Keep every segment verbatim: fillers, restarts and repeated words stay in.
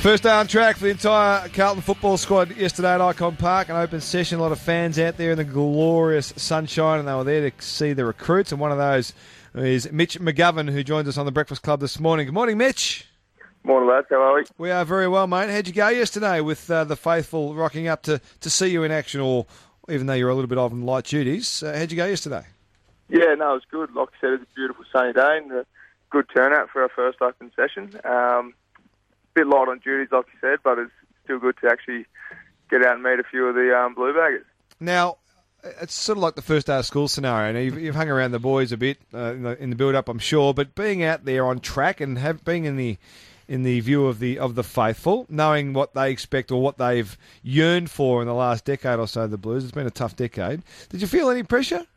First day on track for the entire Carlton football squad yesterday at Icon Park, an open session, a lot of fans out there in the glorious sunshine, and they were there to see the recruits, and one of those is Mitch McGovern, who joins us on the Breakfast Club this morning. Good morning, Mitch. Morning, lads. How are we? We are very well, mate. How'd you go yesterday with uh, the faithful rocking up to, to see you in action, or even though you're a little bit off on light duties? Uh, how'd you go yesterday? Yeah, no, it was good. Like I said, it was a beautiful sunny day and a good turnout for our first open session. Um, bit light on duties, like you said, but it's still good to actually get out and meet a few of the um, blue baggers. Now, it's sort of like the first day of school scenario. Now, you've, you've hung around the boys a bit uh, in the, in the build-up, I'm sure, but being out there on track and have, being in the in the view of the of the faithful, knowing what they expect or what they've yearned for in the last decade or so, the Blues, it's been a tough decade. Did you feel any pressure?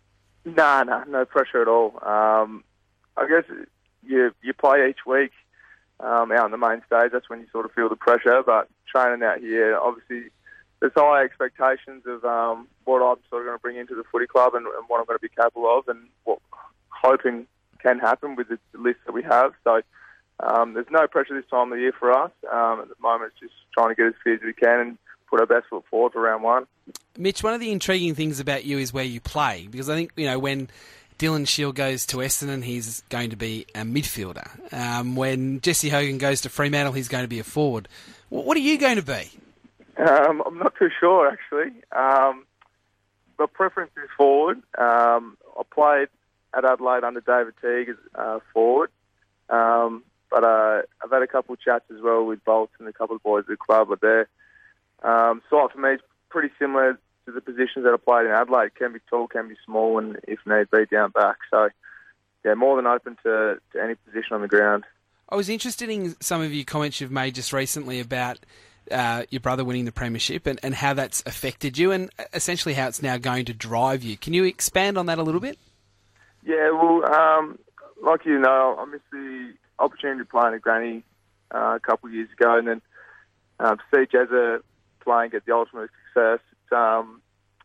Nah, nah, no pressure at all. Um, I guess you you play each week. Um, out on the main stage, that's when you sort of feel the pressure. But training out here, obviously, there's high expectations of um, what I'm sort of going to bring into the footy club and, and what I'm going to be capable of, and what hoping can happen with the list that we have. So um, there's no pressure this time of the year for us. Um, at the moment, it's just trying to get as fit as we can and put our best foot forward for round one. Mitch, one of the intriguing things about you is where you play, because I think, you know, when Dylan Shield goes to Essendon, he's going to be a midfielder. Um, when Jesse Hogan goes to Fremantle, he's going to be a forward. What are you going to be? Um, I'm not too sure, actually. Um, my preference is forward. Um, I played at Adelaide under David Teague as uh, forward. Um, but uh, I've had a couple of chats as well with Bolts and a couple of boys at the club. But their um, site for me is pretty similar to the positions that I played in Adelaide. Can be tall, can be small, and if need be, down back. So, yeah, more than open to, to any position on the ground. I was interested in some of your comments you've made just recently about uh, your brother winning the premiership and, and how that's affected you and essentially how it's now going to drive you. Can you expand on that a little bit? Yeah, well, um, like you know, I missed the opportunity to play in a granny uh, a couple of years ago, and then um, see Jezza playing at the ultimate success. Um,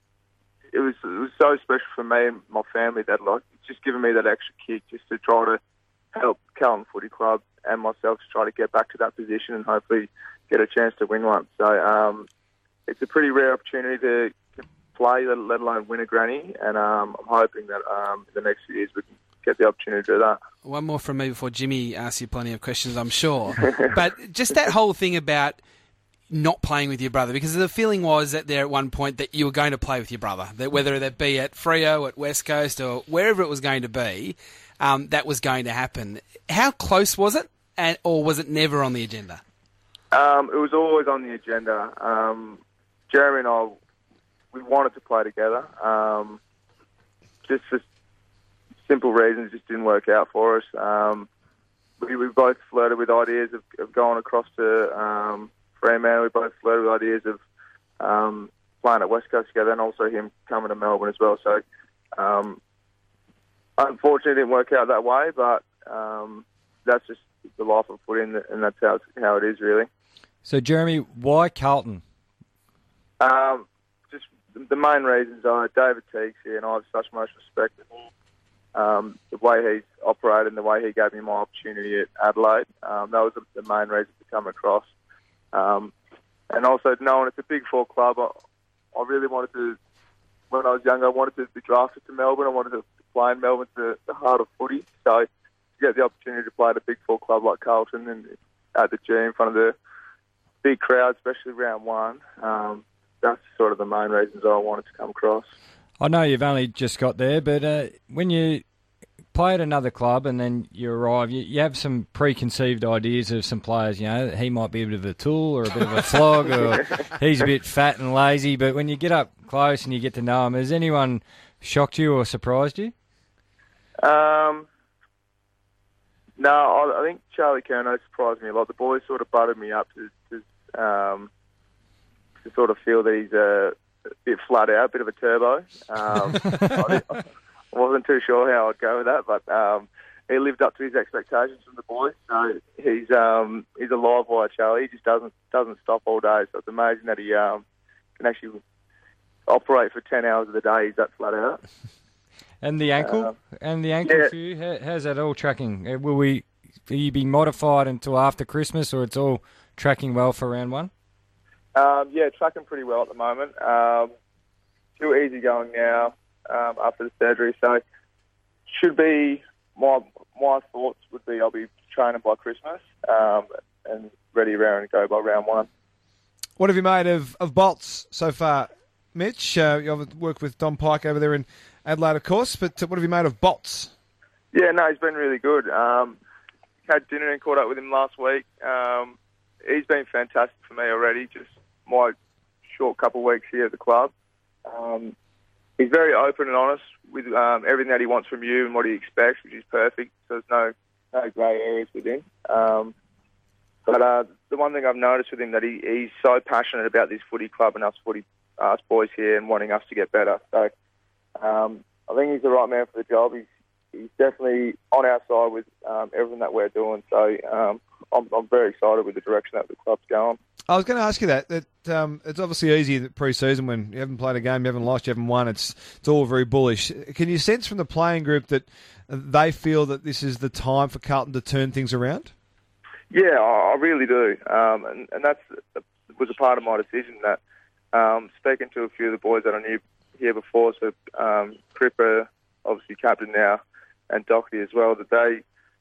it was it was so special for me and my family that like it's just given me that extra kick just to try to help Carlton Footy Club and myself to try to get back to that position and hopefully get a chance to win one. So um, it's a pretty rare opportunity to, to play, let alone win a granny, and um, I'm hoping that um, in the next few years we can get the opportunity to do that. One more from me before Jimmy asks you plenty of questions, I'm sure. But just that whole thing about not playing with your brother, because the feeling was that there at one point that you were going to play with your brother, that whether that be at Freo, at West Coast, or wherever it was going to be, um, that was going to happen. How close was it, and, or was it never on the agenda? Um, it was always on the agenda. Um, Jeremy and I, we wanted to play together. Um, just for simple reasons, it just didn't work out for us. Um, we, we both flirted with ideas of, of going across to Um, Fremantle. We both flirted with ideas of um, playing at West Coast together, and also him coming to Melbourne as well. So, um, unfortunately, it didn't work out that way, but um, that's just the life of footy, and that's how, how it is, really. So, Jeremy, why Carlton? Um, just the main reasons are David Teague's here, and I have such much respect for him. Um, the way he's operated and the way he gave me my opportunity at Adelaide, um, that was the, the main reason to come across. Um, and also knowing it's a Big Four club, I, I really wanted to, when I was younger, I wanted to be drafted to Melbourne. I wanted to play in Melbourne, to the heart of footy. So to get the opportunity to play at a Big Four club like Carlton and at the G in front of the big crowd, especially round one, um, that's sort of the main reasons I wanted to come across. I know you've only just got there, but uh, when you play at another club and then you arrive, you, you have some preconceived ideas of some players. You know, he might be a bit of a tool or a bit of a flog, or he's a bit fat and lazy. But when you get up close and you get to know him, has anyone shocked you or surprised you? Um, no, I, I think Charlie Curnow surprised me a lot. The boys sort of butted me up to to, um, to sort of feel that he's a, a bit flat out, a bit of a turbo. Um, I, I wasn't too sure how I'd go with that, but um, he lived up to his expectations from the boys. So he's um, he's a live wire, Charlie. He just doesn't doesn't stop all day. So it's amazing that he um, can actually operate for ten hours of the day. He's that flat out. And the ankle, uh, and the ankle yeah. for you, how, how's that all tracking? Will we will you be modified until after Christmas, or it's all tracking well for round one? Um, yeah, tracking pretty well at the moment. Um, too easy going now um, after the surgery, so should be my my thoughts would be I'll be training by Christmas um, and ready around and go by round one. What have you made of, of Bolts so far, Mitch? Uh, you've worked with Don Pike over there in Adelaide, of course, but what have you made of Bolts? Yeah, no, he's been really good. Um, had dinner and caught up with him last week. Um, he's been fantastic for me already, just my short couple of weeks here at the club. Um, he's very open and honest with um, everything that he wants from you and what he expects, which is perfect. So there's no, no grey areas with him. Um, but uh, the one thing I've noticed with him that he, he's so passionate about this footy club and us footy us boys here and wanting us to get better. So um, I think he's the right man for the job. He's he's definitely on our side with um, everything that we're doing. So um, I'm, I'm very excited with the direction that the club's going. I was going to ask you that. That um, it's obviously easy that pre-season when you haven't played a game, you haven't lost, you haven't won. It's it's all very bullish. Can you sense from the playing group that they feel that this is the time for Carlton to turn things around? Yeah, I, I really do, um, and and that's was a part of my decision. That um, speaking to a few of the boys that I knew here before, so um, Cripper, obviously captain now, and Doherty as well, that they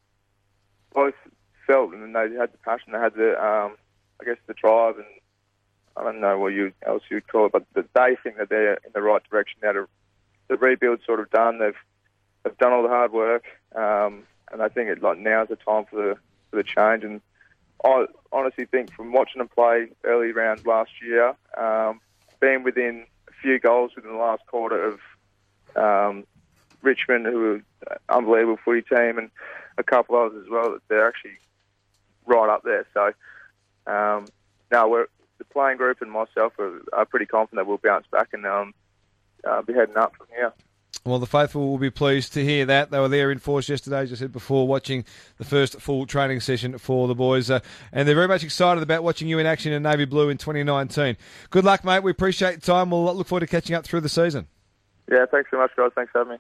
both felt and they had the passion, they had the um, I guess the drive, and I don't know what you else you'd call it, but they think that they're in the right direction now. To, the rebuild's sort of done. They've they've done all the hard work, um, and I think it like now's the time for the for the change. And I honestly think from watching them play early round last year, um, being within a few goals within the last quarter of um, Richmond, who were an unbelievable footy team, and a couple others as well, that they're actually right up there. So. Um, now, we're, the playing group and myself are, are pretty confident that we'll bounce back and um, uh, be heading up from here. Well, the faithful will be pleased to hear that. They were there in force yesterday, as I said before, watching the first full training session for the boys. Uh, and they're very much excited about watching you in action in Navy Blue in twenty nineteen. Good luck, mate. We appreciate your time. We'll look forward to catching up through the season. Yeah, thanks so much, guys. Thanks for having me.